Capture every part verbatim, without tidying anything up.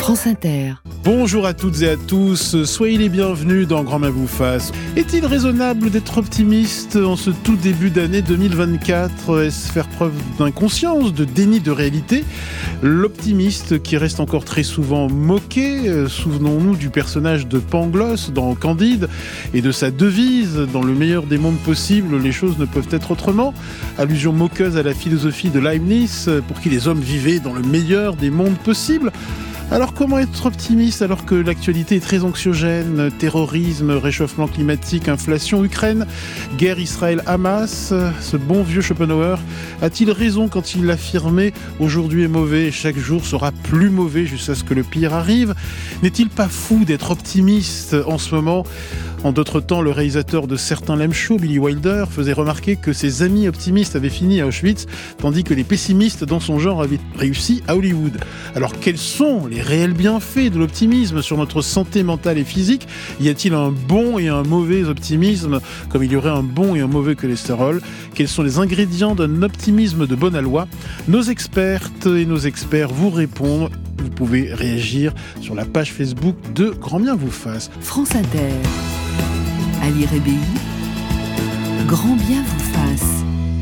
France Inter. Bonjour à toutes et à tous, soyez les bienvenus dans Grand Main vous fasse. Est-il raisonnable d'être optimiste en ce tout début d'année deux mille vingt-quatre ? Est-ce faire preuve d'inconscience, de déni de réalité ? L'optimiste qui reste encore très souvent moqué, souvenons-nous du personnage de Pangloss dans Candide et de sa devise « Dans le meilleur des mondes possibles, les choses ne peuvent être autrement ». Allusion moqueuse à la philosophie de Leibniz pour qui les hommes vivaient dans le meilleur des mondes possibles. Alors comment être optimiste alors que l'actualité est très anxiogène ? Terrorisme, réchauffement climatique, inflation, Ukraine, guerre Israël-Hamas. Ce bon vieux Schopenhauer a-t-il raison quand il affirmait « Aujourd'hui est mauvais et chaque jour sera plus mauvais jusqu'à ce que le pire arrive » ? N'est-il pas fou d'être optimiste en ce moment ? En d'autres temps, le réalisateur de certains lame shows, Billy Wilder, faisait remarquer que ses amis optimistes avaient fini à Auschwitz, tandis que les pessimistes dans son genre avaient réussi à Hollywood. Alors quels sont les réels bienfaits de l'optimisme sur notre santé mentale et phisique ? Y a-t-il un bon et un mauvais optimisme, comme il y aurait un bon et un mauvais cholestérol ? Quels sont les ingrédients d'un optimisme de bonne aloi ? Nos expertes et nos experts vous répondent. Vous pouvez réagir sur la page Facebook de Grand Bien vous fasse. France Inter. Ali Rébéi, Grand Bien vous fasse.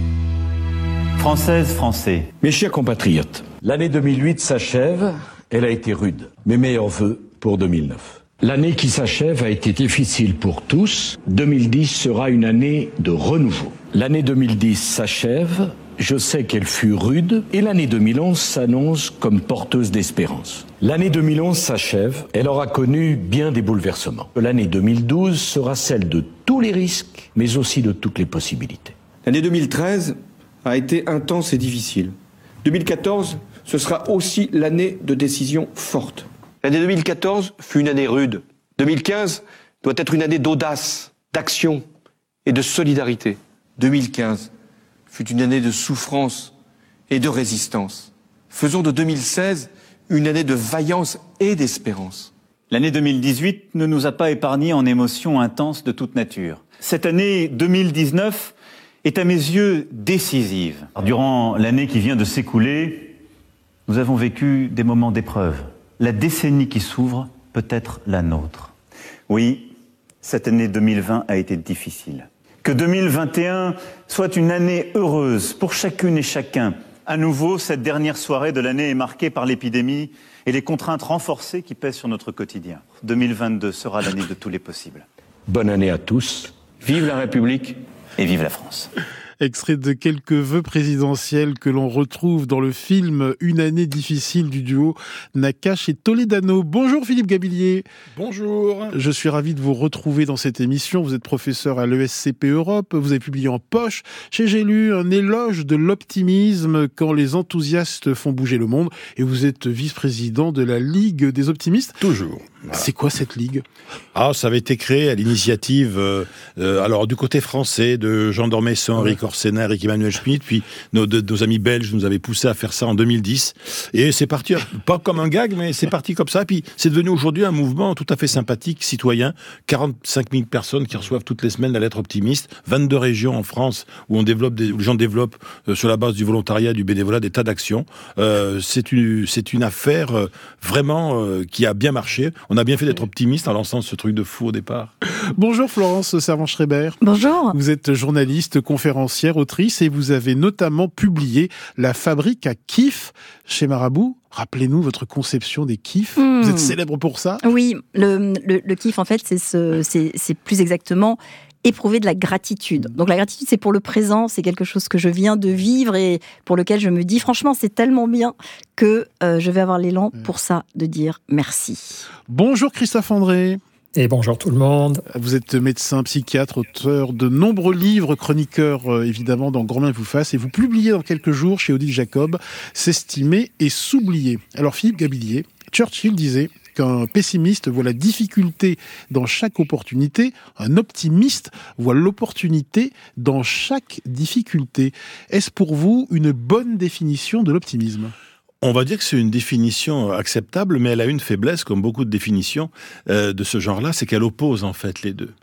Françaises, Français. Mes chers compatriotes, l'année deux mille huit s'achève, elle a été rude. Mes meilleurs vœux pour deux mille neuf. L'année qui s'achève a été difficile pour tous. deux mille dix sera une année de renouveau. L'année deux mille dix s'achève, je sais qu'elle fut rude, et l'année deux mille onze s'annonce comme porteuse d'espérance. L'année deux mille onze s'achève, elle aura connu bien des bouleversements. L'année deux mille douze sera celle de tous les risques, mais aussi de toutes les possibilités. L'année deux mille treize a été intense et difficile. deux mille quatorze, ce sera aussi l'année de décisions fortes. L'année deux mille quatorze fut une année rude. deux mille quinze doit être une année d'audace, d'action et de solidarité. deux mille quinze fut une année de souffrance et de résistance. Faisons de deux mille seize une année de vaillance et d'espérance. L'année deux mille dix-huit ne nous a pas épargnés en émotions intenses de toute nature. Cette année deux mille dix-neuf est à mes yeux décisive. Durant l'année qui vient de s'écouler, nous avons vécu des moments d'épreuve. La décennie qui s'ouvre peut être la nôtre. Oui, cette année deux mille vingt a été difficile. Que deux mille vingt et un soit une année heureuse pour chacune et chacun. À nouveau, cette dernière soirée de l'année est marquée par l'épidémie et les contraintes renforcées qui pèsent sur notre quotidien. deux mille vingt-deux sera l'année de tous les possibles. Bonne année à tous. Vive la République et vive la France. Extrait de quelques vœux présidentiels que l'on retrouve dans le film Une année difficile du duo Nakache et Toledano. Bonjour Philippe Gabillier. Bonjour. Je suis ravi de vous retrouver dans cette émission. Vous êtes professeur à l'E S C P Europe. Vous avez publié en poche chez J'ai lu un éloge de l'optimisme quand les enthousiastes font bouger le monde. Et vous êtes vice-président de la Ligue des optimistes. Toujours. Voilà. C'est quoi cette ligue ? Ah, ça avait été créé à l'initiative, euh, euh, alors du côté français, de Jean d'Ormesson, Henri Corsener et Emmanuel Schmitt, puis nos, de, nos amis belges nous avaient poussé à faire ça en deux mille dix. Et c'est parti, pas comme un gag, mais c'est parti comme ça. Puis c'est devenu aujourd'hui un mouvement tout à fait sympathique, citoyen. quarante-cinq mille personnes qui reçoivent toutes les semaines la lettre optimiste. vingt-deux régions en France où on développe des, où les gens développent euh, sur la base du volontariat, du bénévolat, des tas d'actions. Euh, c'est une, c'est une affaire euh, vraiment euh, qui a bien marché. On a bien fait d'être optimiste en lançant ce truc de fou au départ. Bonjour Florence Servan-Schreiber. Bonjour. Vous êtes journaliste, conférencière, autrice et vous avez notamment publié La fabrique à kiff chez Marabout. Rappelez-nous votre conception des kiffs. Mmh. Vous êtes célèbre pour ça ? Oui, le, le, le kiff en fait c'est, ce, c'est, c'est plus exactement éprouver de la gratitude. Donc la gratitude, c'est pour le présent, c'est quelque chose que je viens de vivre et pour lequel je me dis, franchement, c'est tellement bien que euh, je vais avoir l'élan pour ça, de dire merci. Bonjour Christophe André. Et bonjour tout le monde. Vous êtes médecin, psychiatre, auteur de nombreux livres, chroniqueur euh, évidemment dans Grand Bien vous fasse, et vous publiez dans quelques jours chez Odile Jacob « S'estimer et s'oublier ». Alors Philippe Gabillier, Churchill disait qu'un pessimiste voit la difficulté dans chaque opportunité, un optimiste voit l'opportunité dans chaque difficulté. Est-ce pour vous une bonne définition de l'optimisme ? On va dire que c'est une définition acceptable, mais elle a une faiblesse, comme beaucoup de définitions euh, de ce genre-là, c'est qu'elle oppose en fait les deux.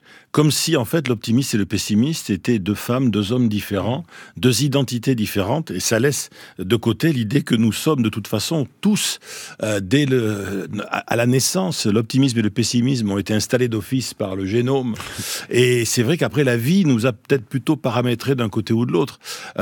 Comme si, en fait, l'optimiste et le pessimiste étaient deux femmes, deux hommes différents, deux identités différentes, et ça laisse de côté l'idée que nous sommes, de toute façon, tous, euh, dès le, à la naissance, l'optimisme et le pessimisme ont été installés d'office par le génome, et c'est vrai qu'après, la vie nous a peut-être plutôt paramétrés d'un côté ou de l'autre.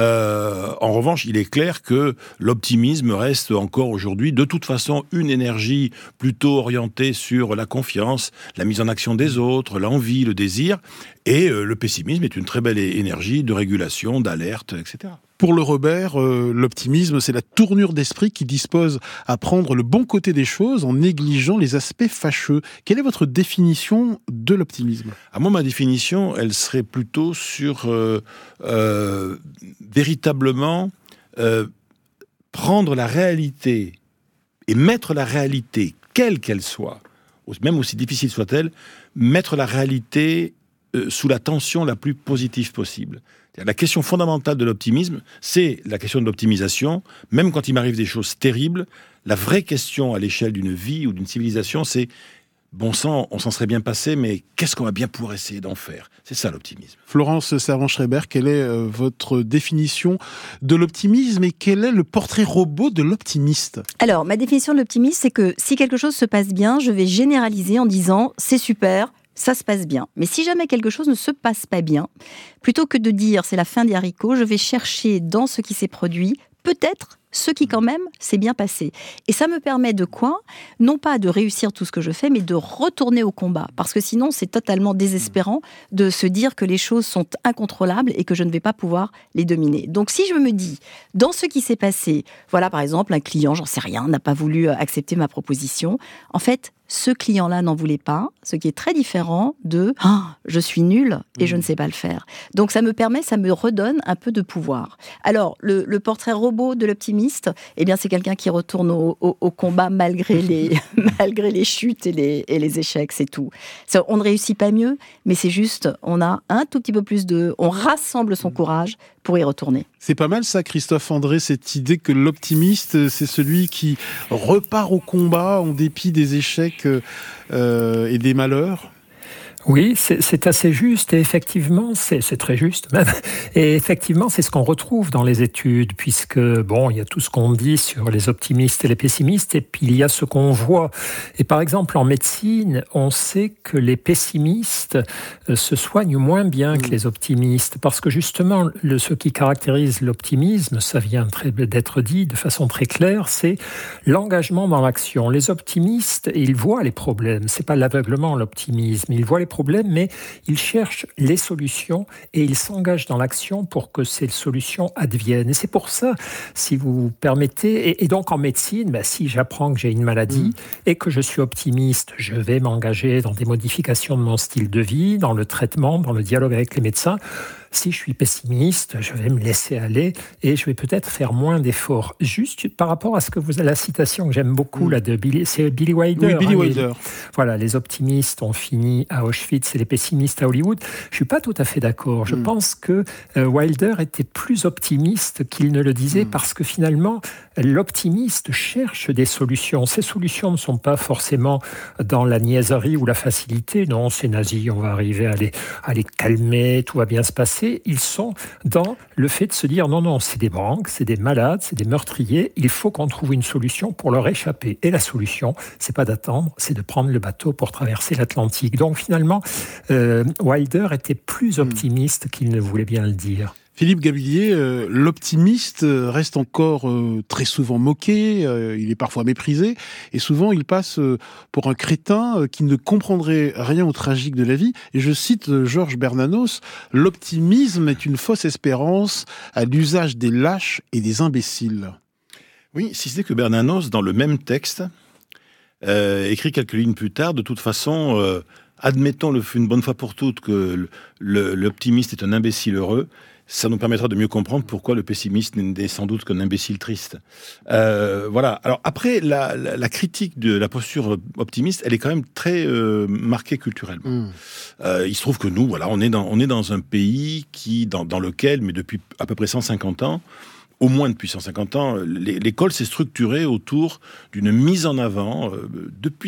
Euh, en revanche, il est clair que l'optimisme reste encore aujourd'hui, de toute façon, une énergie plutôt orientée sur la confiance, la mise en action des autres, l'envie, le désir. Et euh, le pessimisme est une très belle énergie de régulation, d'alerte, et cetera. Pour le Robert, euh, l'optimisme, c'est la tournure d'esprit qui dispose à prendre le bon côté des choses en négligeant les aspects fâcheux. Quelle est votre définition de l'optimisme ? À moi, ma définition, elle serait plutôt sur euh, euh, véritablement euh, prendre la réalité et mettre la réalité, quelle qu'elle soit, même aussi difficile soit-elle, mettre la réalité euh, sous la tension la plus positive possible. La question fondamentale de l'optimisme, c'est la question de l'optimisation. Même quand il m'arrive des choses terribles, la vraie question à l'échelle d'une vie ou d'une civilisation, c'est bon sang, on s'en serait bien passé, mais qu'est-ce qu'on va bien pouvoir essayer d'en faire ? C'est ça l'optimisme. Florence Servan-Schreiber, quelle est euh, votre définition de l'optimisme et quel est le portrait robot de l'optimiste ? Alors, ma définition de l'optimisme, c'est que si quelque chose se passe bien, je vais généraliser en disant « c'est super ». Ça se passe bien. Mais si jamais quelque chose ne se passe pas bien, plutôt que de dire c'est la fin des haricots, je vais chercher dans ce qui s'est produit, peut-être ce qui quand même s'est bien passé. Et ça me permet de quoi ? Non pas de réussir tout ce que je fais, mais de retourner au combat. Parce que sinon, c'est totalement désespérant de se dire que les choses sont incontrôlables et que je ne vais pas pouvoir les dominer. Donc si je me dis, dans ce qui s'est passé, voilà par exemple, un client, j'en sais rien, n'a pas voulu accepter ma proposition, en fait, ce client-là n'en voulait pas, ce qui est très différent de ah, « je suis nul et je ne sais pas le faire ». Donc ça me permet, ça me redonne un peu de pouvoir. Alors, le, le portrait robot de l'optimiste, eh bien, c'est quelqu'un qui retourne au, au, au combat malgré les, malgré les chutes et les, et les échecs, c'est tout. Ça, on ne réussit pas mieux, mais c'est juste, on a un tout petit peu plus de... On rassemble son courage pour y retourner. C'est pas mal ça, Christophe André, cette idée que l'optimiste, c'est celui qui repart au combat en dépit des échecs euh, et des malheurs. Oui, c'est, c'est assez juste et effectivement, c'est, c'est très juste même. Et effectivement, c'est ce qu'on retrouve dans les études, puisque bon, il y a tout ce qu'on dit sur les optimistes et les pessimistes, et puis il y a ce qu'on voit. Et par exemple, en médecine, on sait que les pessimistes euh, se soignent moins bien mmh. que les optimistes, parce que justement, le, ce qui caractérise l'optimisme, ça vient très, d'être dit de façon très claire, c'est l'engagement dans l'action. Les optimistes, ils voient les problèmes. C'est pas l'aveuglement, l'optimisme. Ils voient les problèmes, mais ils cherchent les solutions et ils s'engagent dans l'action pour que ces solutions adviennent. Et c'est pour ça, si vous permettez, et, et donc en médecine, ben, si j'apprends que j'ai une maladie mmh. et que je suis optimiste, je vais m'engager dans des modifications de mon style de vie, dans le traitement, dans le dialogue avec les médecins. Si je suis pessimiste, je vais me laisser aller et je vais peut-être faire moins d'efforts. Juste par rapport à ce que vous avez la citation que j'aime beaucoup mmh. là de Billy, c'est Billy Wilder. Oui, Billy hein, Wilder. Les, voilà, les optimistes ont fini à Auschwitz et les pessimistes à Hollywood. Je suis pas tout à fait d'accord. Je mmh. pense que euh, Wilder était plus optimiste qu'il ne le disait mmh. parce que finalement l'optimiste cherche des solutions. Ces solutions ne sont pas forcément dans la niaiserie ou la facilité. Non, c'est nazi, on va arriver à les, à les calmer, tout va bien se passer. Ils sont dans le fait de se dire non, non, c'est des banques, c'est des malades, c'est des meurtriers, il faut qu'on trouve une solution pour leur échapper. Et la solution, c'est pas d'attendre, c'est de prendre le bateau pour traverser l'Atlantique. Donc finalement, euh, Wilder était plus optimiste mmh. qu'il ne voulait bien le dire. Philippe Gabillier, euh, l'optimiste reste encore euh, très souvent moqué, euh, il est parfois méprisé, et souvent il passe euh, pour un crétin euh, qui ne comprendrait rien au tragique de la vie. Et je cite euh, Georges Bernanos, « L'optimisme est une fausse espérance à l'usage des lâches et des imbéciles ». Oui, si c'est que Bernanos, dans le même texte, euh, écrit quelques lignes plus tard, de toute façon, euh, admettons le, une bonne fois pour toutes que le, le, l'optimiste est un imbécile heureux. Ça nous permettra de mieux comprendre pourquoi le pessimiste n'est sans doute qu'un imbécile triste. Euh, voilà. Alors après, la, la, la critique de la posture optimiste, elle est quand même très euh, marquée culturellement. Mmh. Euh, il se trouve que nous, voilà, on est dans, on est dans un pays qui, dans, dans lequel, mais depuis à peu près cent cinquante ans, au moins depuis cent cinquante ans, l'école s'est structurée autour d'une mise en avant, euh, depuis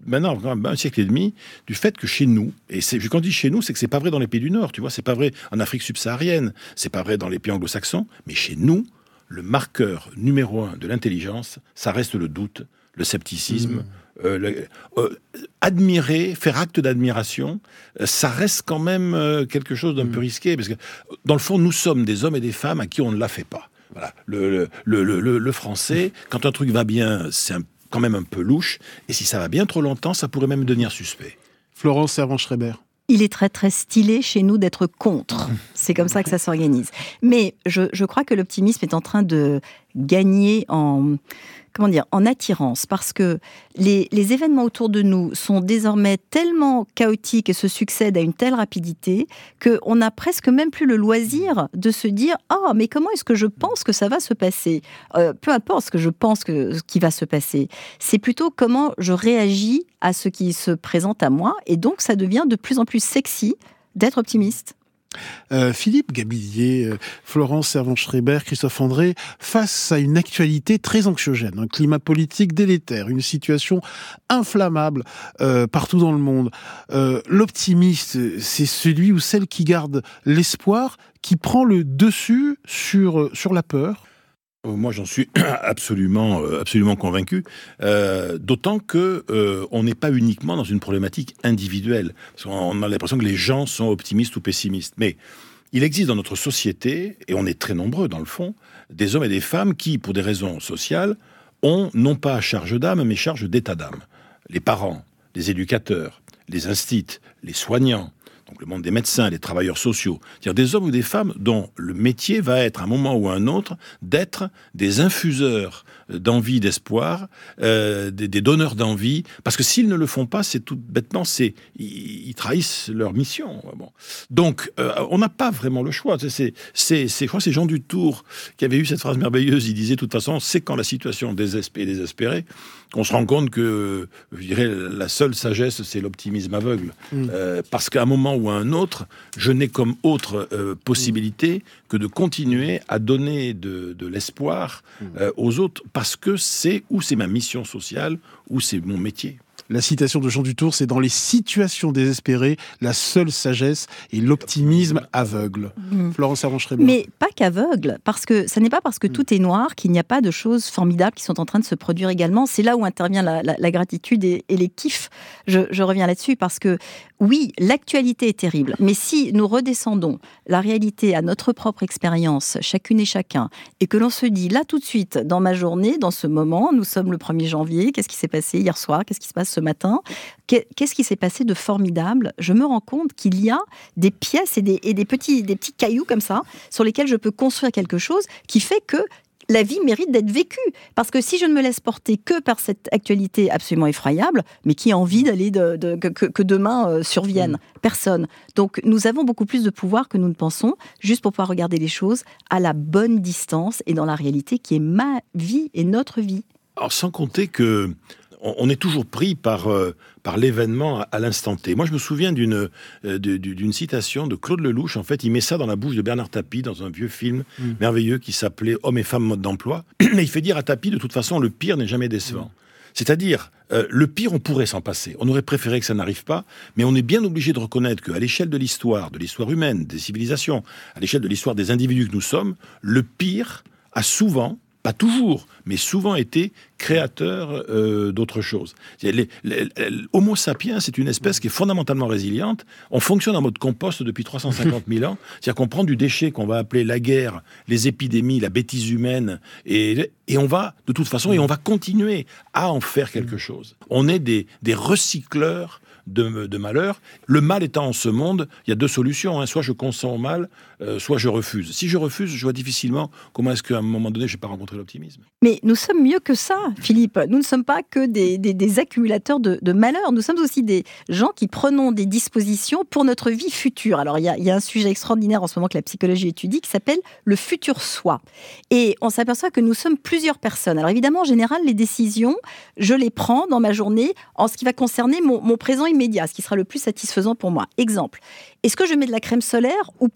maintenant un siècle et demi du fait que chez nous, et c'est, quand je dis chez nous, c'est que c'est pas vrai dans les pays du Nord, tu vois, c'est pas vrai en Afrique subsaharienne, c'est pas vrai dans les pays anglo-saxons, mais chez nous, le marqueur numéro un de l'intelligence, ça reste le doute, le scepticisme. Mmh. Euh, le, euh, admirer, faire acte d'admiration, euh, ça reste quand même euh, quelque chose d'un mmh. peu risqué, parce que dans le fond, nous sommes des hommes et des femmes à qui on ne la fait pas. Voilà. Le, le, le, le, le français, quand un truc va bien, c'est un, quand même un peu louche, et si ça va bien trop longtemps, ça pourrait même devenir suspect. Florence Servan-Schreiber. Il est très très stylé chez nous d'être contre. C'est comme ça que ça s'organise. Mais je, je crois que l'optimisme est en train de gagner en, comment dire, en attirance, parce que les, les événements autour de nous sont désormais tellement chaotiques et se succèdent à une telle rapidité qu'on n'a presque même plus le loisir de se dire « Ah, mais comment est-ce que je pense que ça va se passer ?» euh, Peu importe ce que je pense que, ce qui va se passer. C'est plutôt comment je réagis à ce qui se présente à moi, et donc ça devient de plus en plus sexy d'être optimiste. Euh, Philippe Gabillier, euh, Florence Servan-Schreiber, Christophe André, face à une actualité très anxiogène, un climat politique délétère, une situation inflammable euh, partout dans le monde, euh, l'optimiste, c'est celui ou celle qui garde l'espoir, qui prend le dessus sur, sur la peur. Moi, j'en suis absolument, absolument convaincu. Euh, d'autant que euh, on n'est pas uniquement dans une problématique individuelle. Parce qu'on a l'impression que les gens sont optimistes ou pessimistes. Mais il existe dans notre société, et on est très nombreux dans le fond, des hommes et des femmes qui, pour des raisons sociales, ont non pas charge d'âme, mais charge d'état d'âme. Les parents, les éducateurs, les instits, les soignants, donc le monde des médecins, les travailleurs sociaux, c'est-à-dire des hommes ou des femmes dont le métier va être, à un moment ou à un autre, d'être des infuseurs d'envie, d'espoir, euh, des, des donneurs d'envie, parce que s'ils ne le font pas, c'est tout bêtement, c'est ils, ils trahissent leur mission. Bon. Donc, euh, on n'a pas vraiment le choix. C'est, c'est, c'est, je crois que c'est Jean Dutour qui avait eu cette phrase merveilleuse. Il disait, de toute façon, c'est quand la situation désespère et désespérée qu'on se rend compte que, je dirais, la seule sagesse, c'est l'optimisme aveugle. Mmh. Euh, parce qu'à un moment ou à un autre, je n'ai comme autre euh, possibilité mmh. que de continuer à donner de, de l'espoir mmh. euh, aux autres, parce que c'est ou c'est ma mission sociale, ou c'est mon métier. La citation de Jean Dutour, c'est « Dans les situations désespérées, la seule sagesse est l'optimisme aveugle mmh. ». Florence Servan-Schreiber. Mais pas qu'aveugle, parce que ce n'est pas parce que mmh. tout est noir qu'il n'y a pas de choses formidables qui sont en train de se produire également. C'est là où intervient la, la, la gratitude et, et les kiffs. Je, je reviens là-dessus parce que, oui, l'actualité est terrible, mais si nous redescendons la réalité à notre propre expérience, chacune et chacun, et que l'on se dit, là tout de suite, dans ma journée, dans ce moment, nous sommes le premier janvier, qu'est-ce qui s'est passé hier soir, qu'est-ce qui se passe ce matin, qu'est-ce qui s'est passé de formidable? Je me rends compte qu'il y a des pièces et des, et des, petits, des petits cailloux comme ça, sur lesquels je peux construire quelque chose qui fait que la vie mérite d'être vécue. Parce que si je ne me laisse porter que par cette actualité absolument effroyable, mais qui a envie d'aller de, de, que, que demain euh, survienne? Mmh. Personne. Donc nous avons beaucoup plus de pouvoir que nous ne pensons, juste pour pouvoir regarder les choses à la bonne distance et dans la réalité qui est ma vie et notre vie. Alors sans compter que on est toujours pris par, euh, par l'événement à, à l'instant T. Moi, je me souviens d'une, euh, de, d'une citation de Claude Lelouch. En fait, il met ça dans la bouche de Bernard Tapie dans un vieux film mmh. merveilleux qui s'appelait « Hommes et femmes, mode d'emploi ». Mais il fait dire à Tapie, de toute façon, le pire n'est jamais décevant. Mmh. C'est-à-dire, euh, le pire, on pourrait s'en passer. On aurait préféré que ça n'arrive pas, mais on est bien obligé de reconnaître qu'à l'échelle de l'histoire, de l'histoire humaine, des civilisations, à l'échelle de l'histoire des individus que nous sommes, le pire a souvent, pas toujours, mais souvent été créateur euh, d'autre chose. Les, les, les, Homo sapiens, c'est une espèce qui est fondamentalement résiliente. On fonctionne en mode compost depuis trois cent cinquante mille ans. C'est-à-dire qu'on prend du déchet qu'on va appeler la guerre, les épidémies, la bêtise humaine, et, et on va, de toute façon, et on va continuer à en faire quelque chose. On est des, des recycleurs de, de malheur. Le mal étant en ce monde, il y a deux solutions. Hein. Soit je consens au mal, euh, soit je refuse. Si je refuse, je vois difficilement comment est-ce qu'à un moment donné, je n'ai pas rencontré l'optimisme. Mais nous sommes mieux que ça, Philippe. Nous ne sommes pas que des, des, des accumulateurs de, de malheur. Nous sommes aussi des gens qui prenons des dispositions pour notre vie future. Alors, il y a, il y a un sujet extraordinaire en ce moment que la psychologie étudie qui s'appelle le futur soi. Et on s'aperçoit que nous sommes plusieurs personnes. Alors, évidemment, en général, les décisions, je les prends dans ma journée en ce qui va concerner mon, mon présent immédiat, ce qui sera le plus satisfaisant pour moi. Exemple, est-ce que je mets de la crème solaire ou pas ?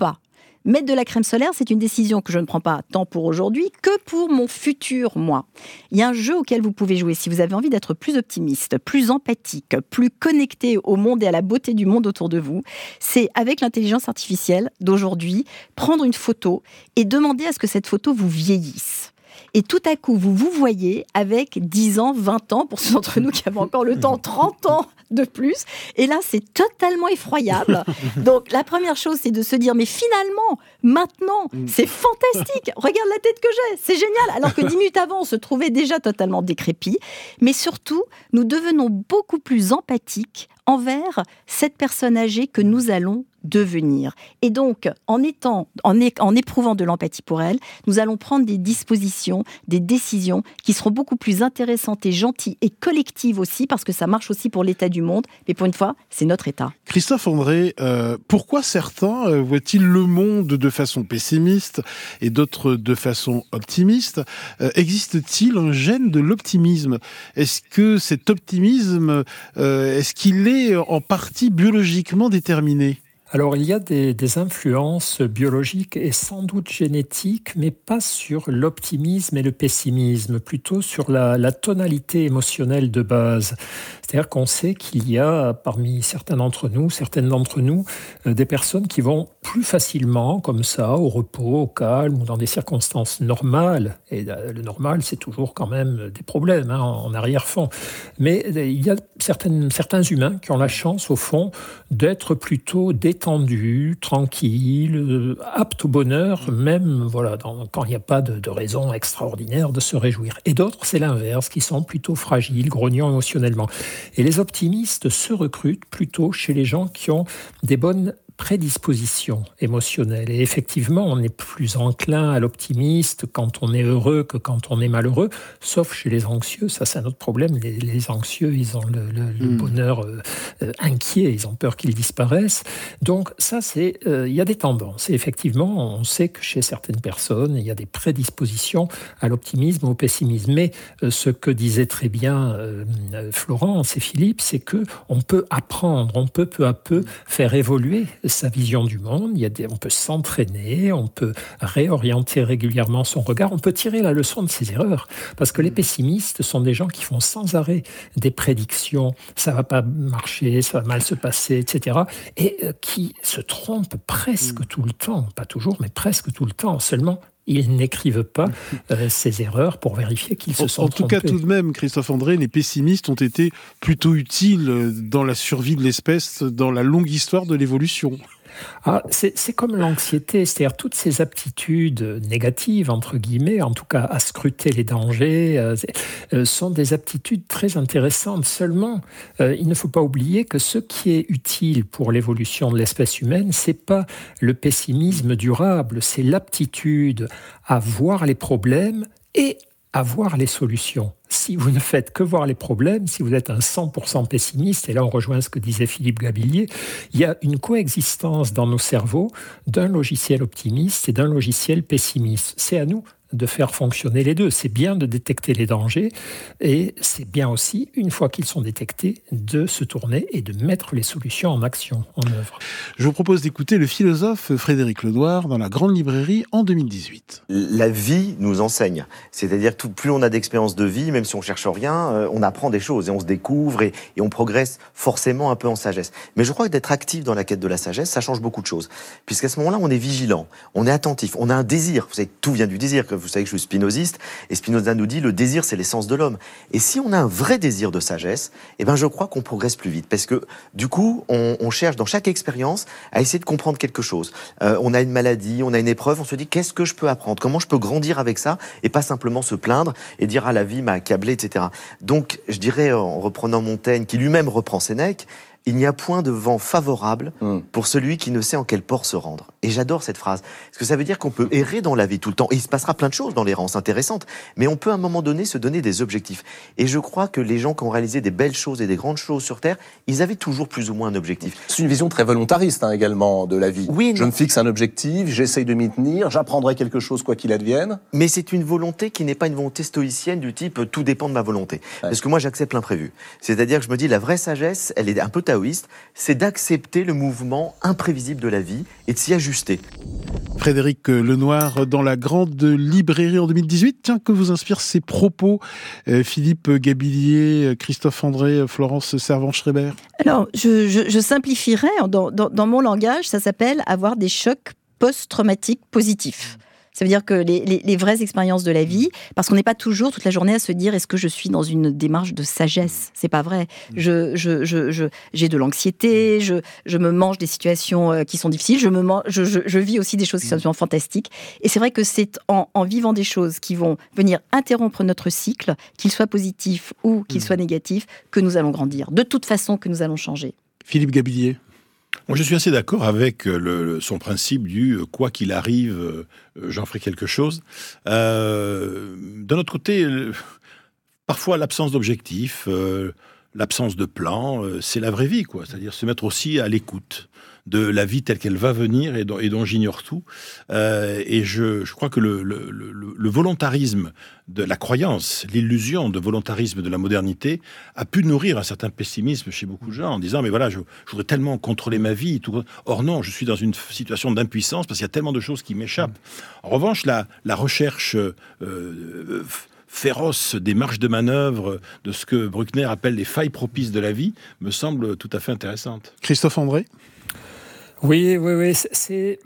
Mettre de la crème solaire, c'est une décision que je ne prends pas tant pour aujourd'hui que pour mon futur moi. Il y a un jeu auquel vous pouvez jouer si vous avez envie d'être plus optimiste, plus empathique, plus connecté au monde et à la beauté du monde autour de vous. C'est avec l'intelligence artificielle d'aujourd'hui, prendre une photo et demander à ce que cette photo vous vieillisse. Et tout à coup, vous vous voyez avec dix ans, vingt ans, pour ceux d'entre nous qui avons encore le temps, trente ans de plus. Et là, c'est totalement effroyable. Donc, la première chose, c'est de se dire, mais finalement, maintenant, c'est fantastique. Regarde la tête que j'ai, c'est génial. Alors que dix minutes avant, on se trouvait déjà totalement décrépit. Mais surtout, nous devenons beaucoup plus empathiques envers cette personne âgée que nous allons devenir. Et donc, en étant, en, é- en éprouvant de l'empathie pour elle, nous allons prendre des dispositions, des décisions qui seront beaucoup plus intéressantes et gentilles et collectives aussi, parce que ça marche aussi pour l'état du monde. Mais pour une fois, c'est notre état. Christophe André, euh, pourquoi certains euh, voient-ils le monde de façon pessimiste et d'autres de façon optimiste ? euh, Existe-t-il un gène de l'optimisme ? Est-ce que cet optimisme, euh, est-ce qu'il est en partie biologiquement déterminé ? Alors, il y a des, des influences biologiques et sans doute génétiques, mais pas sur l'optimisme et le pessimisme, plutôt sur la, la tonalité émotionnelle de base. C'est-à-dire qu'on sait qu'il y a parmi certains d'entre nous, certaines d'entre nous, euh, des personnes qui vont plus facilement, comme ça, au repos, au calme ou dans des circonstances normales. Et euh, le normal, c'est toujours quand même des problèmes hein, en, en arrière-fond. Mais euh, il y a certaines, certains humains qui ont la chance, au fond, d'être plutôt détendus, tranquilles, euh, aptes au bonheur, même voilà, dans, quand il n'y a pas de, de raison extraordinaire de se réjouir. Et d'autres, c'est l'inverse, qui sont plutôt fragiles, grognants émotionnellement. Et les optimistes se recrutent plutôt chez les gens qui ont des bonnes prédisposition émotionnelle. Et effectivement, on est plus enclin à l'optimiste quand on est heureux que quand on est malheureux, sauf chez les anxieux. Ça, c'est un autre problème. Les, les anxieux, ils ont le, le, le mmh. bonheur euh, euh, inquiet, ils ont peur qu'il disparaisse. Donc ça, c'est, euh, il y a des tendances. Et effectivement, on sait que chez certaines personnes, il y a des prédispositions à l'optimisme ou au pessimisme. Mais euh, ce que disait très bien euh, Florence et Philippe, c'est que on peut apprendre, on peut peu à peu faire évoluer sa vision du monde. Il y a des, on peut s'entraîner, on peut réorienter régulièrement son regard, on peut tirer la leçon de ses erreurs. Parce que les pessimistes sont des gens qui font sans arrêt des prédictions, ça va pas marcher, ça va mal se passer, et cetera. Et euh, qui se trompent presque tout le temps, pas toujours, mais presque tout le temps. Seulement, ils n'écrivent pas euh, ces erreurs pour vérifier qu'ils se sont trompés. En tout trompés. cas, tout de même, Christophe André, les pessimistes ont été plutôt utiles dans la survie de l'espèce, dans la longue histoire de l'évolution. Ah, c'est, c'est comme l'anxiété, c'est-à-dire toutes ces aptitudes négatives, entre guillemets, en tout cas à scruter les dangers, euh, euh, sont des aptitudes très intéressantes. Seulement, euh, il ne faut pas oublier que ce qui est utile pour l'évolution de l'espèce humaine, c'est pas le pessimisme durable, c'est l'aptitude à voir les problèmes et à voir les solutions. Si vous ne faites que voir les problèmes, si vous êtes un cent pour cent pessimiste, et là on rejoint ce que disait Philippe Gabillier, il y a une coexistence dans nos cerveaux d'un logiciel optimiste et d'un logiciel pessimiste. C'est à nous de faire fonctionner les deux. C'est bien de détecter les dangers et c'est bien aussi, une fois qu'ils sont détectés, de se tourner et de mettre les solutions en action, en œuvre. Je vous propose d'écouter le philosophe Frédéric Ledouard dans la Grande Librairie en deux mille dix-huit. La vie nous enseigne. C'est-à-dire que plus on a d'expérience de vie, même si on cherche rien, euh, on apprend des choses et on se découvre et, et on progresse forcément un peu en sagesse. Mais je crois que d'être actif dans la quête de la sagesse, ça change beaucoup de choses. Puisqu'à ce moment-là, on est vigilant, on est attentif, on a un désir. Vous savez, tout vient du désir. Vous savez que je suis spinoziste, et Spinoza nous dit le désir, c'est l'essence de l'homme. Et si on a un vrai désir de sagesse, eh ben je crois qu'on progresse plus vite, parce que du coup, on, on cherche dans chaque expérience à essayer de comprendre quelque chose. Euh, on a une maladie, on a une épreuve, on se dit qu'est-ce que je peux apprendre, comment je peux grandir avec ça, et pas simplement se plaindre et dire ah la vie m'a accablé, et cetera. Donc, je dirais en reprenant Montaigne, qui lui-même reprend Sénèque, il n'y a point de vent favorable mmh. pour celui qui ne sait en quel port se rendre. Et j'adore cette phrase, parce que ça veut dire qu'on peut errer dans la vie tout le temps, et il se passera plein de choses dans l'errance intéressantes, mais on peut à un moment donné se donner des objectifs. Et je crois que les gens qui ont réalisé des belles choses et des grandes choses sur Terre, ils avaient toujours plus ou moins un objectif. C'est une vision très volontariste hein, également de la vie. Oui, je me fixe un objectif, j'essaye de m'y tenir, j'apprendrai quelque chose quoi qu'il advienne. Mais c'est une volonté qui n'est pas une volonté stoïcienne du type « tout dépend de ma volonté ouais. ». Parce que moi j'accepte l'imprévu. C'est-à-dire que je me dis la vraie sagesse, elle est un peu taoïste. taoïste, c'est d'accepter le mouvement imprévisible de la vie et de s'y ajuster. Frédéric Lenoir, dans la grande librairie en deux mille dix-huit, tiens, que vous inspirent ces propos, euh, Philippe Gabillier, Christophe André, Florence Servan-Schreiber? Alors, je, je, je simplifierais, dans, dans, dans mon langage, ça s'appelle avoir des chocs post-traumatiques positifs. Ça veut dire que les, les, les vraies expériences de la vie, parce qu'on n'est pas toujours toute la journée à se dire est-ce que je suis dans une démarche de sagesse? C'est pas vrai. Je, je, je, je, j'ai de l'anxiété, je, je me mange des situations qui sont difficiles, je, me mange, je, je, je vis aussi des choses qui sont absolument fantastiques. Et c'est vrai que c'est en, en vivant des choses qui vont venir interrompre notre cycle, qu'il soit positif ou qu'il soit négatif, que nous allons grandir. De toute façon, que nous allons changer. Philippe Gabillier. Moi, je suis assez d'accord avec le, le, son principe du « quoi qu'il arrive, euh, j'en ferai quelque chose euh, ». D'un autre côté, le, parfois l'absence d'objectif, euh, l'absence de plan, euh, c'est la vraie vie, quoi. C'est-à-dire se mettre aussi à l'écoute de la vie telle qu'elle va venir et dont, et dont j'ignore tout. Euh, et je, je crois que le, le, le, le volontarisme de la croyance, l'illusion de volontarisme de la modernité a pu nourrir un certain pessimisme chez beaucoup de gens en disant « mais voilà, je, je voudrais tellement contrôler ma vie ». Tout... Or non, je suis dans une situation d'impuissance parce qu'il y a tellement de choses qui m'échappent. En revanche, la, la recherche euh, féroce des marges de manœuvre, de ce que Bruckner appelle les failles propices de la vie, me semble tout à fait intéressante. Christophe André? Oui, oui, oui, c'est,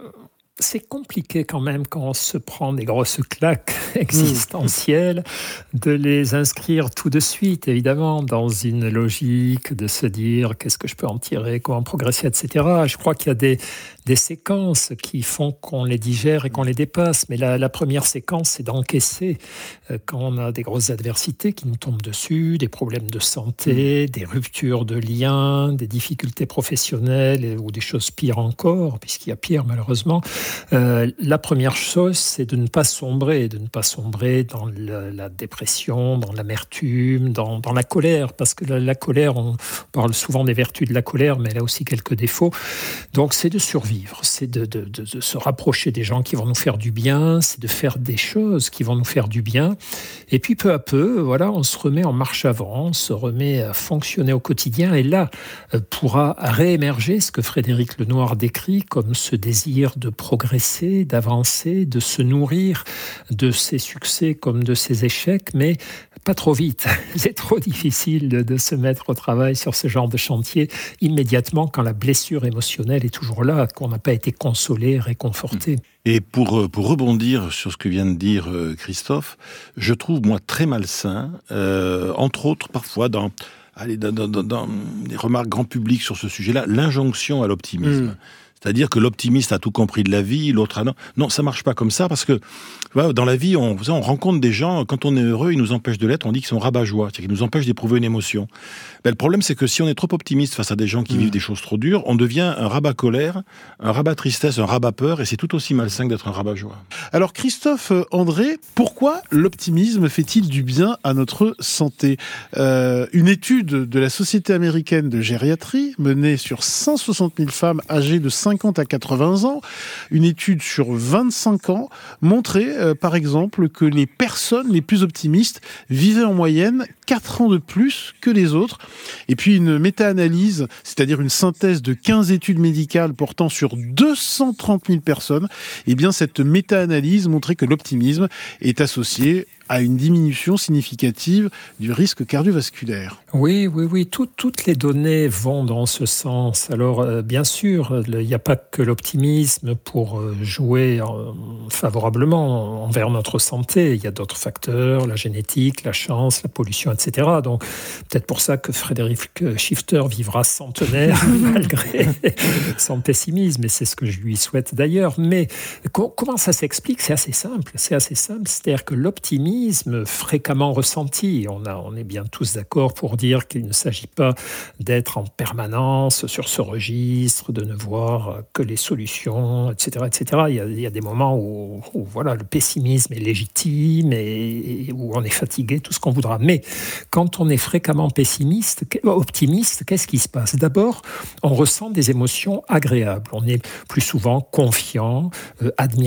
c'est compliqué quand même quand on se prend des grosses claques existentielles de les inscrire tout de suite, évidemment, dans une logique de se dire qu'est-ce que je peux en tirer, comment progresser, et cetera. Je crois qu'il y a des, des séquences qui font qu'on les digère et qu'on les dépasse. Mais la, la première séquence, c'est d'encaisser euh, quand on a des grosses adversités qui nous tombent dessus, des problèmes de santé, des ruptures de liens, des difficultés professionnelles ou des choses pires encore, puisqu'il y a pire malheureusement. Euh, la première chose, c'est de ne pas sombrer, de ne pas sombrer dans le, la dépression, dans l'amertume, dans, dans la colère, parce que la, la colère, on parle souvent des vertus de la colère, mais elle a aussi quelques défauts. Donc c'est de survivre, c'est de, de, de, de se rapprocher des gens qui vont nous faire du bien, c'est de faire des choses qui vont nous faire du bien. Et puis peu à peu, voilà, on se remet en marche avant, on se remet à fonctionner au quotidien, et là euh, pourra réémerger ce que Frédéric Lenoir décrit comme ce désir de progresser, d'avancer, de se nourrir de ses succès comme de ses échecs, mais pas trop vite. C'est trop difficile de, de se mettre au travail sur ce genre de chantier immédiatement quand la blessure émotionnelle est toujours là, qu'on n'a pas été consolé, réconforté. Et pour, pour rebondir sur ce que vient de dire Christophe, je trouve, moi, très malsain, euh, entre autres, parfois, dans, allez, dans, dans, dans, dans les remarques grand public sur ce sujet-là, l'injonction à l'optimisme. Mmh. C'est-à-dire que l'optimiste a tout compris de la vie, l'autre a non. Non, ça marche pas comme ça, parce que voilà, dans la vie, on, on rencontre des gens, quand on est heureux, ils nous empêchent de l'être, on dit qu'ils sont rabat-joie, c'est-à-dire qu'ils nous empêchent d'éprouver une émotion. Ben, le problème, c'est que si on est trop optimiste face à des gens qui mmh. vivent des choses trop dures, on devient un rabat-colère, un rabat-tristesse, un rabat-peur, et c'est tout aussi malsain que d'être un rabat-joie. Alors Christophe André, pourquoi l'optimisme fait-il du bien à notre santé ? euh, Une étude de la Société américaine de gériatrie, menée sur cent soixante mille femmes âgées de cinquante à quatre-vingts ans, une étude sur vingt-cinq ans, montrait euh, par exemple que les personnes les plus optimistes vivaient en moyenne quatre ans de plus que les autres. Et puis une méta-analyse, c'est-à-dire une synthèse de quinze études médicales portant sur deux cent trente mille personnes, et bien cette méta-analyse montrait que l'optimisme est associé à une diminution significative du risque cardiovasculaire. Oui, oui, oui, Tout, toutes les données vont dans ce sens. Alors, euh, bien sûr, il n'y a pas que l'optimisme pour euh, jouer en, favorablement envers notre santé. Il y a d'autres facteurs, la génétique, la chance, la pollution, et cetera. Donc, peut-être pour ça que Frédéric Schifter vivra centenaire malgré son pessimisme, et c'est ce que je lui souhaite d'ailleurs. Mais co- comment ça s'explique ? C'est assez simple. C'est assez simple. C'est-à-dire que l'optimisme fréquemment ressenti. On, a, on est bien tous d'accord pour dire qu'il ne s'agit pas d'être en permanence sur ce registre, de ne voir que les solutions, et cetera, et cetera. Il y a, il y a des moments où, où voilà, le pessimisme est légitime et, et où on est fatigué, tout ce qu'on voudra. Mais quand on est fréquemment pessimiste, optimiste, qu'est-ce qui se passe ? D'abord, on ressent des émotions agréables. On est plus souvent confiant, euh,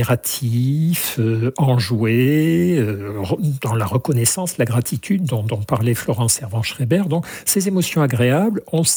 admiratif, euh, enjoué, euh, dans la reconnaissance, la gratitude dont, dont parlait Florence Servan-Schreiber. Donc, ces émotions agréables, on sait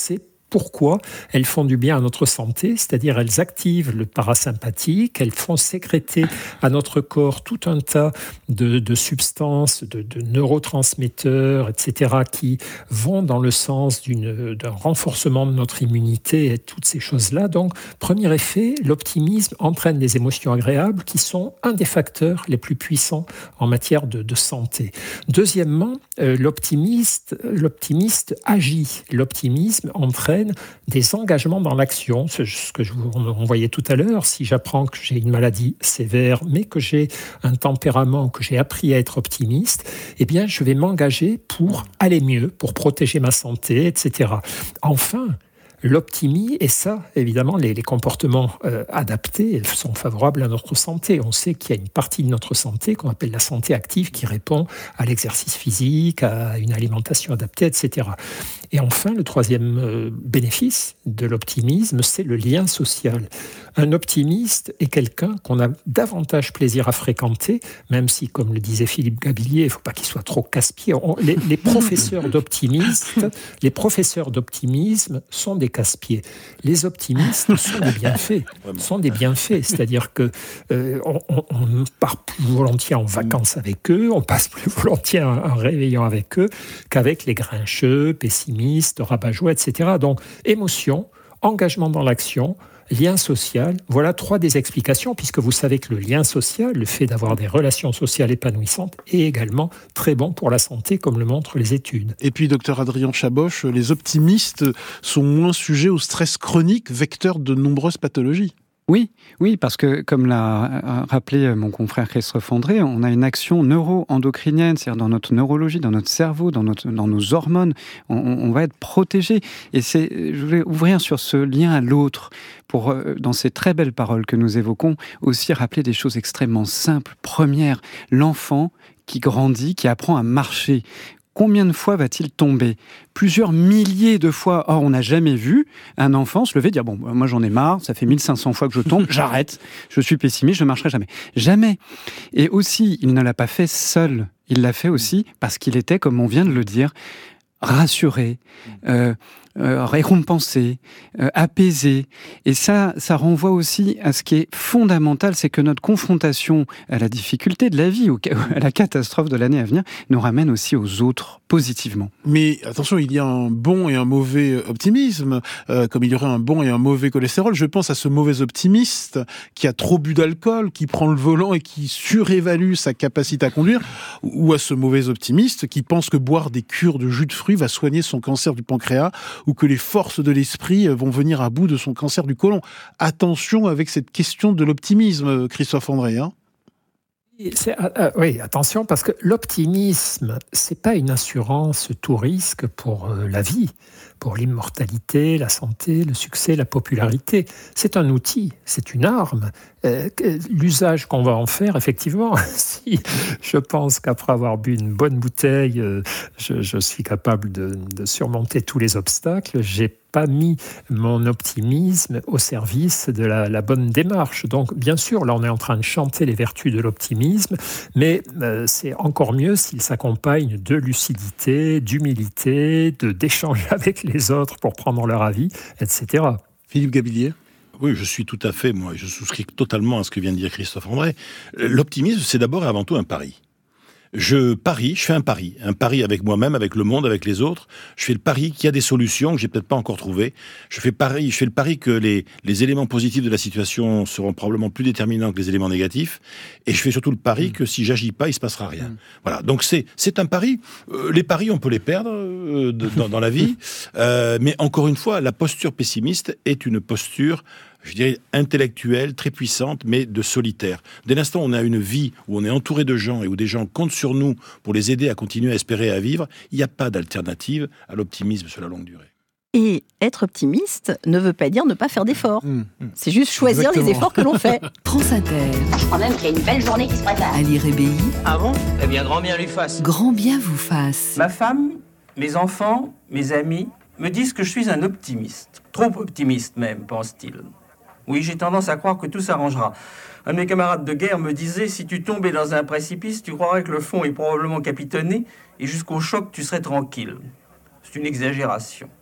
Pourquoi ? Elles font du bien à notre santé, c'est-à-dire elles activent le parasympathique, elles font sécréter à notre corps tout un tas de, de substances, de, de neurotransmetteurs, et cetera, qui vont dans le sens d'une, d'un renforcement de notre immunité et toutes ces choses-là. Donc, premier effet, l'optimisme entraîne des émotions agréables qui sont un des facteurs les plus puissants en matière de, de santé. Deuxièmement, euh, l'optimiste, l'optimiste agit. L'optimisme entraîne des engagements dans l'action, c'est ce que je vous renvoyais tout à l'heure. Si j'apprends que j'ai une maladie sévère, mais que j'ai un tempérament, que j'ai appris à être optimiste, eh bien, je vais m'engager pour aller mieux, pour protéger ma santé, et cetera. Enfin, l'optimie, et ça, évidemment, les, les comportements euh, adaptés sont favorables à notre santé. On sait qu'il y a une partie de notre santé qu'on appelle la santé active qui répond à l'exercice physique, à une alimentation adaptée, et cetera. Et enfin, le troisième euh, bénéfice de l'optimisme, c'est le lien social. Un optimiste est quelqu'un qu'on a davantage plaisir à fréquenter, même si, comme le disait Philippe Gabillier, il ne faut pas qu'il soit trop casse-pied. On, les, les professeurs d'optimistes, les professeurs d'optimisme sont des casse-pieds. Les optimistes sont des bienfaits, sont des bienfaits. C'est-à-dire que euh, on, on, on part plus volontiers en vacances avec eux, on passe plus volontiers un, un réveillon avec eux qu'avec les grincheux, pessimistes, rabat-joie, et cetera. Donc, émotion, engagement dans l'action, lien social, voilà trois des explications, puisque vous savez que le lien social, le fait d'avoir des relations sociales épanouissantes, est également très bon pour la santé, comme le montrent les études. Et puis, docteur Adrien Chaboch, les optimistes sont moins sujets au stress chronique, vecteur de nombreuses pathologies. Oui, oui, parce que, comme l'a rappelé mon confrère Christophe André, on a une action neuro-endocrinienne, c'est-à-dire dans notre neurologie, dans notre cerveau, dans, notre, dans nos hormones, on, on va être protégé. Et c'est, je voulais ouvrir sur ce lien à l'autre, pour, dans ces très belles paroles que nous évoquons, aussi rappeler des choses extrêmement simples. Première, l'enfant qui grandit, qui apprend à marcher. Combien de fois va-t-il tomber ? Plusieurs milliers de fois. Or, on n'a jamais vu un enfant se lever et dire « Bon, moi j'en ai marre, ça fait mille cinq cents fois que je tombe, j'arrête, je suis pessimiste, je ne marcherai jamais. » Jamais. Et aussi, il ne l'a pas fait seul. Il l'a fait aussi parce qu'il était, comme on vient de le dire, rassuré, euh, euh, récompensé, euh, apaisé. Et ça, ça renvoie aussi à ce qui est fondamental, c'est que notre confrontation à la difficulté de la vie, ou à la catastrophe de l'année à venir, nous ramène aussi aux autres positivement. Mais attention, il y a un bon et un mauvais optimisme, euh, comme il y aurait un bon et un mauvais cholestérol. Je pense à ce mauvais optimiste qui a trop bu d'alcool, qui prend le volant et qui surévalue sa capacité à conduire, ou à ce mauvais optimiste qui pense que boire des cures de jus de fruits va soigner son cancer du pancréas, ou que les forces de l'esprit vont venir à bout de son cancer du côlon. Attention avec cette question de l'optimisme, Christophe André, hein. C'est, euh, oui, attention, parce que l'optimisme, c'est pas une assurance tout risque pour euh, la vie, pour l'immortalité, la santé, le succès, la popularité. C'est un outil, c'est une arme. Euh, l'usage qu'on va en faire, effectivement, si je pense qu'après avoir bu une bonne bouteille, euh, je, je suis capable de, de surmonter tous les obstacles, j'ai pas mis mon optimisme au service de la, la bonne démarche. Donc, bien sûr, là, on est en train de chanter les vertus de l'optimisme, mais euh, c'est encore mieux s'il s'accompagne de lucidité, d'humilité, de, d'échange avec les autres pour prendre leur avis, et cetera. Philippe Gabillier ? Oui, je suis tout à fait, moi, je souscris totalement à ce que vient de dire Christophe André. L'optimisme, c'est d'abord et avant tout un pari. Je parie, je fais un pari, un pari avec moi-même, avec le monde, avec les autres. Je fais le pari qu'il y a des solutions que j'ai peut-être pas encore trouvées. Je fais pari, je fais le pari que les, les éléments positifs de la situation seront probablement plus déterminants que les éléments négatifs. Et je fais surtout le pari mmh. que si j'agis pas, il se passera rien. Mmh. Voilà. Donc c'est, c'est un pari. Euh, les paris, on peut les perdre euh, de, dans, dans la vie. Euh, mais encore une fois, la posture pessimiste est une posture, je dirais, intellectuelle, très puissante, mais de solitaire. Dès l'instant où on a une vie, où on est entouré de gens et où des gens comptent sur nous pour les aider à continuer à espérer et à vivre, il n'y a pas d'alternative à l'optimisme sur la longue durée. Et être optimiste ne veut pas dire ne pas faire d'efforts. Mmh. C'est juste choisir Exactement. les efforts que l'on fait. France Inter. Je crois même qu'il y a une belle journée qui se prépare. Ali Rébéi. Ah bon ? Eh bien, grand bien lui fasse. Grand bien vous fasse. Ma femme, mes enfants, mes amis me disent que je suis un optimiste. Trop optimiste même, pense-t-il. Oui, j'ai tendance à croire que tout s'arrangera. Un de mes camarades de guerre me disait « Si tu tombais dans un précipice, tu croirais que le fond est probablement capitonné et jusqu'au choc, tu serais tranquille. » C'est une exagération.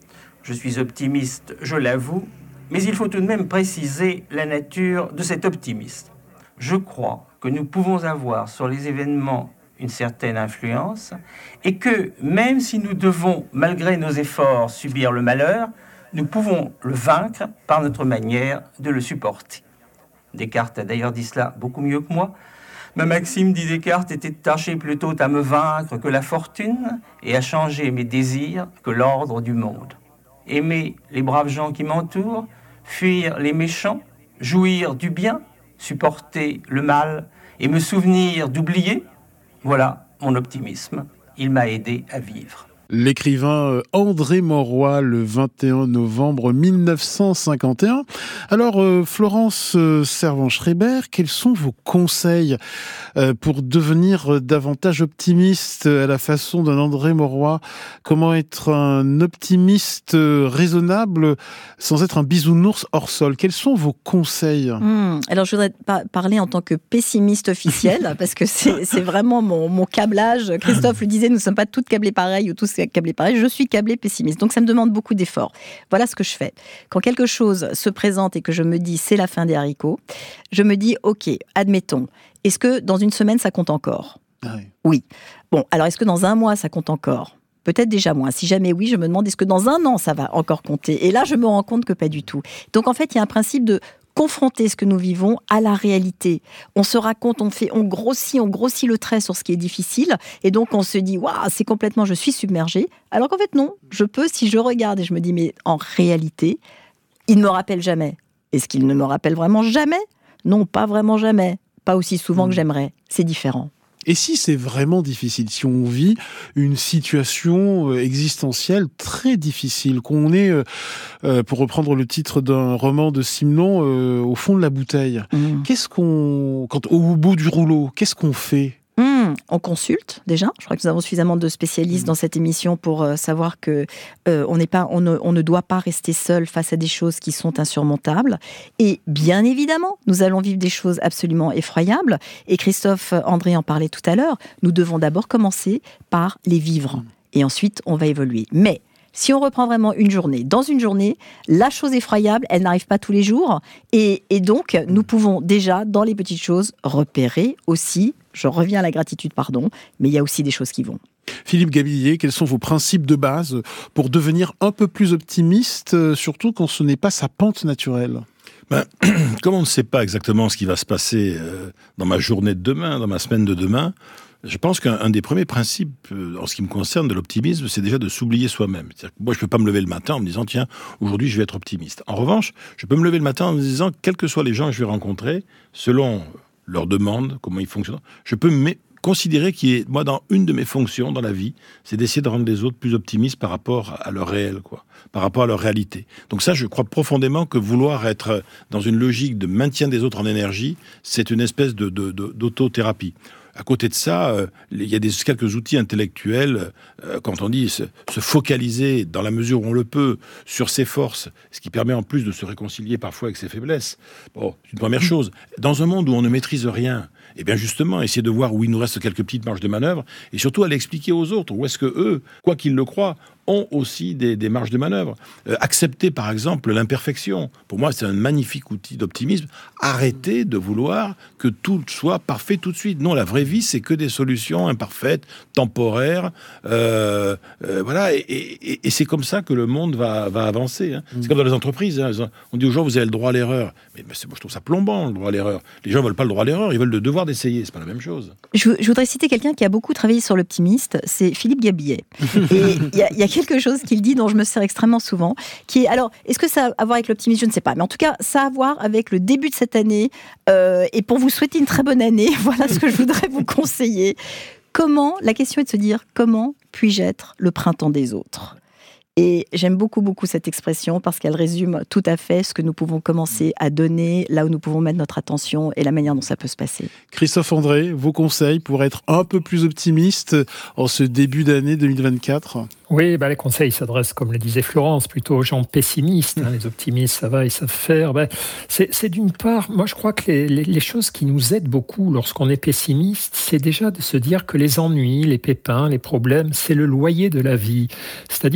Je suis optimiste, je l'avoue, mais il faut tout de même préciser la nature de cet optimisme. Je crois que nous pouvons avoir sur les événements une certaine influence et que même si nous devons, malgré nos efforts, subir le malheur, nous pouvons le vaincre par notre manière de le supporter. Descartes a d'ailleurs dit cela beaucoup mieux que moi. Ma maxime, dit Descartes, était de tâcher plutôt à me vaincre que la fortune et à changer mes désirs que l'ordre du monde. Aimer les braves gens qui m'entourent, fuir les méchants, jouir du bien, supporter le mal et me souvenir d'oublier, voilà mon optimisme. Il m'a aidé à vivre. L'écrivain André Mauroy, le vingt et un novembre mille neuf cent cinquante et un. Alors, euh, Florence euh, Servan-Schreiber, quels sont vos conseils euh, pour devenir davantage optimiste à la façon d'un André Mauroy? Comment être un optimiste euh, raisonnable sans être un bisounours hors sol? Quels sont vos conseils? Mmh, alors, je voudrais pa- parler en tant que pessimiste officiel, parce que c'est, c'est vraiment mon, mon câblage. Christophe le disait, nous ne sommes pas toutes câblées pareilles ou tous câblé pareil, je suis câblé pessimiste. Donc ça me demande beaucoup d'efforts. Voilà ce que je fais. Quand quelque chose se présente et que je me dis c'est la fin des haricots, je me dis ok, admettons, est-ce que dans une semaine ça compte encore? Ah oui. Oui. Bon, alors est-ce que dans un mois ça compte encore? Peut-être déjà moins. Si jamais oui, je me demande est-ce que dans un an ça va encore compter? Et là je me rends compte que pas du tout. Donc en fait il y a un principe de confronter ce que nous vivons à la réalité. On se raconte, on fait, on grossit, on grossit le trait sur ce qui est difficile, et donc on se dit, waouh, c'est complètement, je suis submergé. Alors qu'en fait non, je peux, si je regarde et je me dis, mais en réalité, il ne me rappelle jamais. Est-ce qu'il ne me rappelle vraiment jamais? Non, pas vraiment jamais. Pas aussi souvent mmh. que j'aimerais. C'est différent. Et si c'est vraiment difficile, si on vit une situation existentielle très difficile, qu'on est, euh, pour reprendre le titre d'un roman de Simenon, euh, au fond de la bouteille, mmh. qu'est-ce qu'on, quand au bout du rouleau, qu'est-ce qu'on fait? Mmh, on consulte déjà. Je crois que nous avons suffisamment de spécialistes mmh. dans cette émission pour euh, savoir que euh, on n'est pas, on ne, on ne doit pas rester seul face à des choses qui sont insurmontables. Et bien évidemment, nous allons vivre des choses absolument effroyables. Et Christophe André en parlait tout à l'heure. Nous devons d'abord commencer par les vivre. Mmh. Et ensuite, on va évoluer. Mais si on reprend vraiment une journée, dans une journée, la chose effroyable, elle n'arrive pas tous les jours. Et, et donc, nous pouvons déjà, dans les petites choses, repérer aussi, je reviens à la gratitude, pardon, mais il y a aussi des choses qui vont. Philippe Gabillier, quels sont vos principes de base pour devenir un peu plus optimiste, surtout quand ce n'est pas sa pente naturelle ? Ben, comme on ne sait pas exactement ce qui va se passer euh, dans ma journée de demain, dans ma semaine de demain, je pense qu'un des premiers principes, euh, en ce qui me concerne, de l'optimisme, c'est déjà de s'oublier soi-même. C'est-à-dire que moi, je ne peux pas me lever le matin en me disant, tiens, aujourd'hui, je vais être optimiste. En revanche, je peux me lever le matin en me disant, quels que soient les gens que je vais rencontrer, selon leurs demandes, comment ils fonctionnent, je peux me considérer qu'il est, moi, dans une de mes fonctions dans la vie, c'est d'essayer de rendre les autres plus optimistes par rapport à leur réel, quoi, par rapport à leur réalité. Donc ça, je crois profondément que vouloir être dans une logique de maintien des autres en énergie, c'est une espèce de, de, de, d'autothérapie. À côté de ça, euh, il y a des, quelques outils intellectuels, euh, quand on dit se, se focaliser, dans la mesure où on le peut, sur ses forces, ce qui permet en plus de se réconcilier parfois avec ses faiblesses. Bon, c'est une première chose. Dans un monde où on ne maîtrise rien, eh bien justement, essayer de voir où il nous reste quelques petites marges de manœuvre, et surtout aller expliquer aux autres où est-ce que eux, quoi qu'ils le croient, ont aussi des, des marges de manœuvre. Euh, accepter, par exemple, l'imperfection. Pour moi, c'est un magnifique outil d'optimisme. Arrêter de vouloir que tout soit parfait tout de suite. Non, la vraie vie, c'est que des solutions imparfaites, temporaires. Euh, euh, voilà, et, et, et c'est comme ça que le monde va, va avancer. Hein. Mmh. C'est comme dans les entreprises. Hein. On dit aux gens, vous avez le droit à l'erreur. Mais, mais c'est, moi, je trouve ça plombant, le droit à l'erreur. Les gens ne veulent pas le droit à l'erreur, ils veulent le devoir d'essayer. C'est pas la même chose. Je, je voudrais citer quelqu'un qui a beaucoup travaillé sur l'optimiste, c'est Philippe Gabillier. Et il y a, y a quelque chose qu'il dit dont je me sers extrêmement souvent, qui est, alors, est-ce que ça a à voir avec l'optimisme? Je ne sais pas, mais en tout cas, ça a à voir avec le début de cette année, euh, et pour vous souhaiter une très bonne année, voilà ce que je voudrais vous conseiller. Comment, la question est de se dire, comment puis-je être le printemps des autres? Et j'aime beaucoup, beaucoup cette expression parce qu'elle résume tout à fait ce que nous pouvons commencer à donner, là où nous pouvons mettre notre attention et la manière dont ça peut se passer. Christophe André, vos conseils pour être un peu plus optimiste en ce début d'année deux mille vingt-quatre? Oui, bah les conseils s'adressent, comme le disait Florence, plutôt aux gens pessimistes. Hein, les optimistes, ça va, ils savent faire. Bah, c'est, c'est d'une part, moi je crois que les, les, les choses qui nous aident beaucoup lorsqu'on est pessimiste, c'est déjà de se dire que les ennuis, les pépins, les problèmes, c'est le loyer de la vie. C'est-à-dire, c'est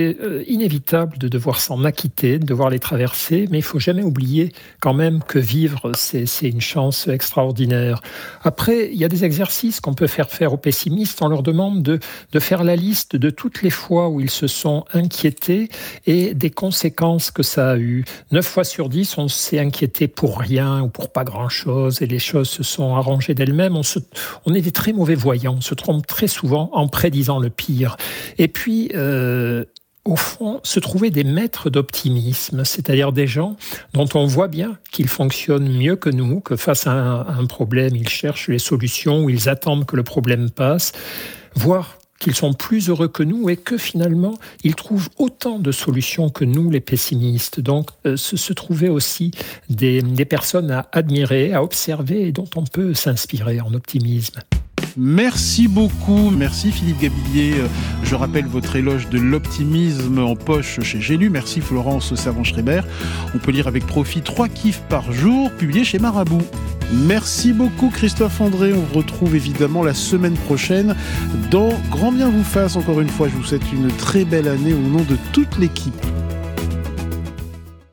c'est euh, inévitable de devoir s'en acquitter, de devoir les traverser, mais il faut jamais oublier quand même que vivre, c'est, c'est une chance extraordinaire. Après, il y a des exercices qu'on peut faire faire aux pessimistes. On leur demande de, de faire la liste de toutes les fois où ils se sont inquiétés et des conséquences que ça a eu. Neuf fois sur dix, on s'est inquiété pour rien ou pour pas grand-chose et les choses se sont arrangées d'elles-mêmes. On, se, on est des très mauvais voyants, on se trompe très souvent en prédisant le pire. Et puis, euh, au fond, se trouver des maîtres d'optimisme, c'est-à-dire des gens dont on voit bien qu'ils fonctionnent mieux que nous, que face à un, à un problème, ils cherchent les solutions ou ils attendent que le problème passe, voire qu'ils sont plus heureux que nous et que finalement, ils trouvent autant de solutions que nous, les pessimistes. Donc, euh, se, se trouver aussi des, des personnes à admirer, à observer et dont on peut s'inspirer en optimisme. Merci beaucoup. Merci Philippe Gabillier. Je rappelle votre éloge de l'optimisme en poche chez J'ai lu. Merci Florence Servan-Schreiber. On peut lire avec profit trois kiffs par jour, publiés chez Marabout. Merci beaucoup Christophe André. On vous retrouve évidemment la semaine prochaine dans Grand Bien vous fasse. Encore une fois, je vous souhaite une très belle année au nom de toute l'équipe.